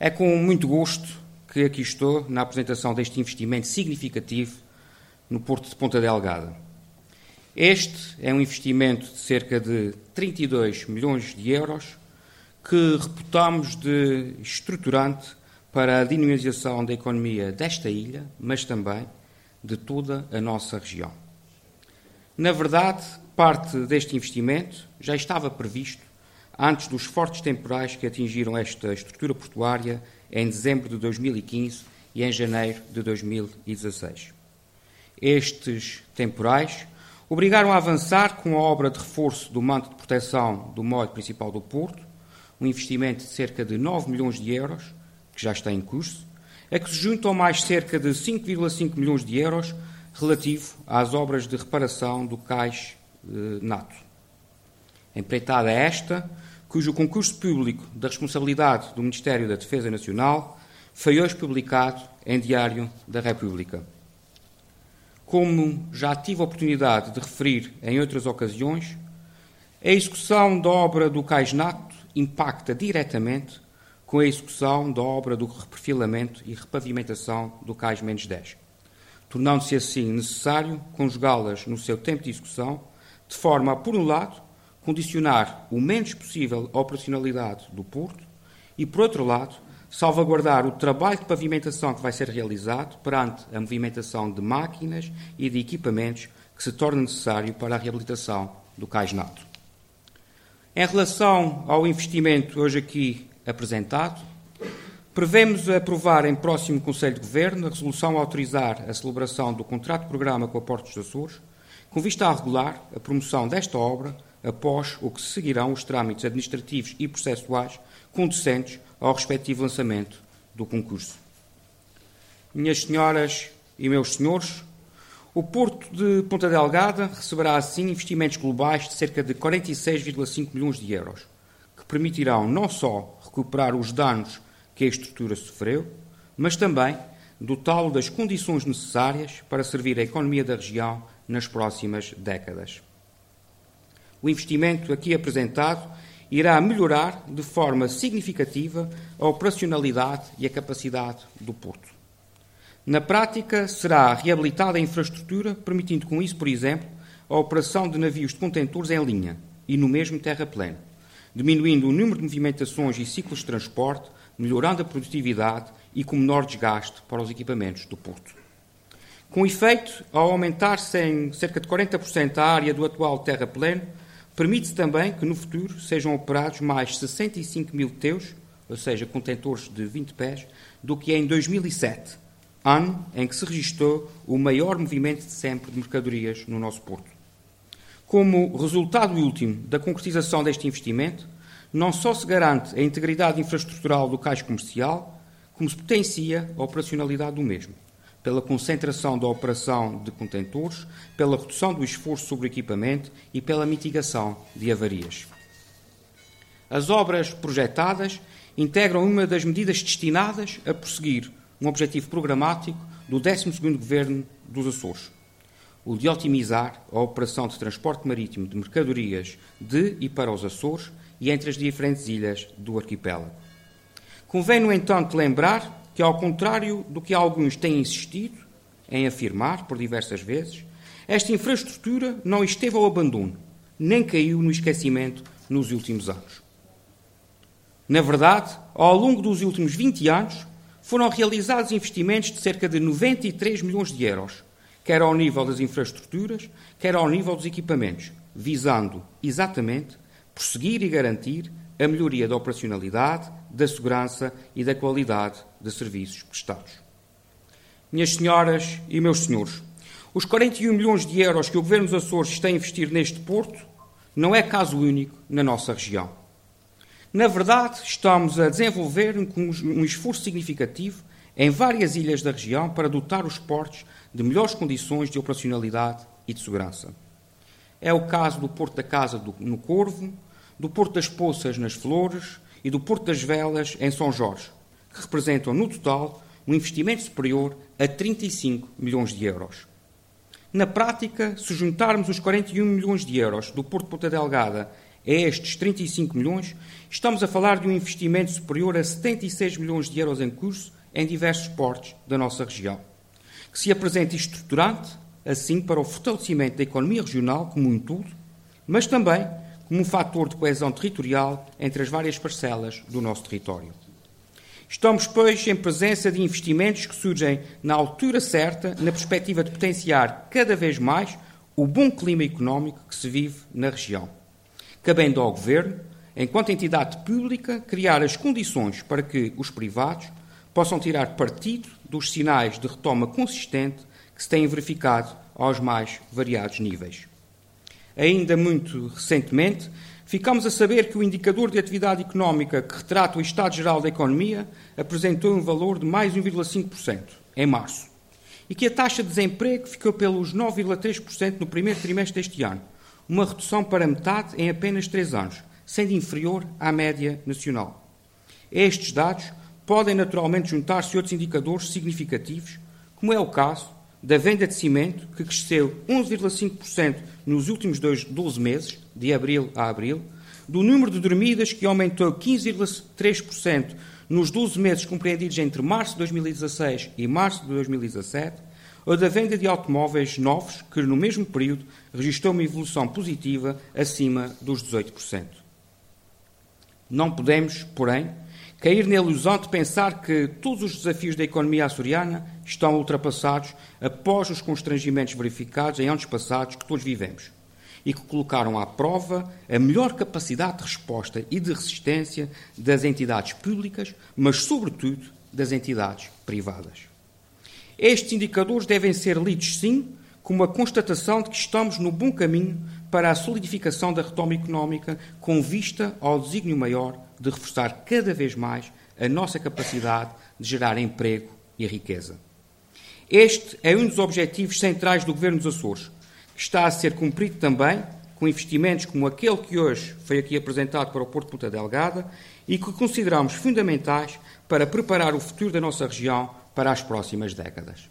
É com muito gosto que aqui estou na apresentação deste investimento significativo no Porto de Ponta Delgada. Este é um investimento de cerca de 32 milhões de euros que reputamos de estruturante para a dinamização da economia desta ilha, mas também de toda a nossa região. Na verdade, parte deste investimento já estava previsto antes dos fortes temporais que atingiram esta estrutura portuária em dezembro de 2015 e em janeiro de 2016. Estes temporais obrigaram a avançar com a obra de reforço do manto de proteção do molho principal do Porto, um investimento de cerca de 9 milhões de euros, que já está em curso, a que se juntam mais cerca de 5,5 milhões de euros relativo às obras de reparação do cais Nato. Empreitada esta, cujo concurso público da responsabilidade do Ministério da Defesa Nacional foi hoje publicado em Diário da República. Como já tive a oportunidade de referir em outras ocasiões, a execução da obra do cais Nato impacta diretamente com a execução da obra do reperfilamento e repavimentação do cais Menos-10, tornando-se assim necessário conjugá-las no seu tempo de execução, de forma a, por um lado, condicionar o menos possível a operacionalidade do Porto e, por outro lado, salvaguardar o trabalho de pavimentação que vai ser realizado perante a movimentação de máquinas e de equipamentos que se torna necessário para a reabilitação do cais Nato. Em relação ao investimento hoje aqui apresentado, prevemos aprovar em próximo Conselho de Governo a resolução a autorizar a celebração do contrato de programa com a Portos dos Açores, com vista a regular a promoção desta obra após o que seguirão os trâmites administrativos e processuais conducentes ao respectivo lançamento do concurso. Minhas senhoras e meus senhores, o Porto de Ponta Delgada receberá assim investimentos globais de cerca de 46,5 milhões de euros, que permitirão não só recuperar os danos que a estrutura sofreu, mas também dotá-lo das condições necessárias para servir a economia da região nas próximas décadas. O investimento aqui apresentado irá melhorar de forma significativa a operacionalidade e a capacidade do Porto. Na prática, será reabilitada a infraestrutura, permitindo com isso, por exemplo, a operação de navios de contentores em linha e no mesmo terrapleno, diminuindo o número de movimentações e ciclos de transporte, melhorando a produtividade e com menor desgaste para os equipamentos do Porto. Com efeito, ao aumentar-se em cerca de 40% a área do atual terrapleno, permite-se também que no futuro sejam operados mais 65 mil teus, ou seja, contentores de 20 pés, do que em 2007, ano em que se registrou o maior movimento de sempre de mercadorias no nosso Porto. Como resultado último da concretização deste investimento, não só se garante a integridade infraestrutural do cais comercial, como se potencia a operacionalidade do mesmo, pela concentração da operação de contentores, pela redução do esforço sobre o equipamento e pela mitigação de avarias. As obras projetadas integram uma das medidas destinadas a prosseguir um objetivo programático do 12º Governo dos Açores, o de otimizar a operação de transporte marítimo de mercadorias de e para os Açores e entre as diferentes ilhas do arquipélago. Convém, no entanto, lembrar que, ao contrário do que alguns têm insistido em afirmar por diversas vezes, esta infraestrutura não esteve ao abandono, nem caiu no esquecimento nos últimos anos. Na verdade, ao longo dos últimos 20 anos, foram realizados investimentos de cerca de 93 milhões de euros, quer ao nível das infraestruturas, quer ao nível dos equipamentos, visando, exatamente, prosseguir e garantir a melhoria da operacionalidade, da segurança e da qualidade de serviços prestados. Minhas senhoras e meus senhores, os 41 milhões de euros que o Governo dos Açores está a investir neste porto não é caso único na nossa região. Na verdade, estamos a desenvolver um esforço significativo em várias ilhas da região para dotar os portos de melhores condições de operacionalidade e de segurança. É o caso do Porto da Casa no Corvo, do Porto das Poças nas Flores e do Porto das Velas em São Jorge, que representam, no total, um investimento superior a 35 milhões de euros. Na prática, se juntarmos os 41 milhões de euros do Porto de Ponta Delgada a estes 35 milhões, estamos a falar de um investimento superior a 76 milhões de euros em curso em diversos portos da nossa região, que se apresenta estruturante, assim, para o fortalecimento da economia regional como um todo, mas também como um fator de coesão territorial entre as várias parcelas do nosso território. Estamos, pois, em presença de investimentos que surgem na altura certa, na perspectiva de potenciar cada vez mais o bom clima económico que se vive na região. Cabendo ao Governo, enquanto entidade pública, criar as condições para que os privados possam tirar partido dos sinais de retoma consistente que se têm verificado aos mais variados níveis. Ainda muito recentemente, ficámos a saber que o indicador de atividade económica que retrata o estado geral da economia apresentou um valor de mais 1,5% em março e que a taxa de desemprego ficou pelos 9,3% no primeiro trimestre deste ano, uma redução para metade em apenas 3 anos, sendo inferior à média nacional. Estes dados podem naturalmente juntar-se a outros indicadores significativos, como é o caso da venda de cimento, que cresceu 11,5% nos últimos 12 meses, de abril a abril, do número de dormidas, que aumentou 15,3% nos 12 meses compreendidos entre março de 2016 e março de 2017, ou da venda de automóveis novos, que no mesmo período registrou uma evolução positiva acima dos 18%. Não podemos, porém, cair na ilusão de pensar que todos os desafios da economia açoriana estão ultrapassados após os constrangimentos verificados em anos passados que todos vivemos e que colocaram à prova a melhor capacidade de resposta e de resistência das entidades públicas, mas, sobretudo, das entidades privadas. Estes indicadores devem ser lidos, sim, como a constatação de que estamos no bom caminho para a solidificação da retoma económica com vista ao desígnio maior de reforçar cada vez mais a nossa capacidade de gerar emprego e riqueza. Este é um dos objetivos centrais do Governo dos Açores, que está a ser cumprido também com investimentos como aquele que hoje foi aqui apresentado para o Porto de Ponta Delgada e que consideramos fundamentais para preparar o futuro da nossa região para as próximas décadas.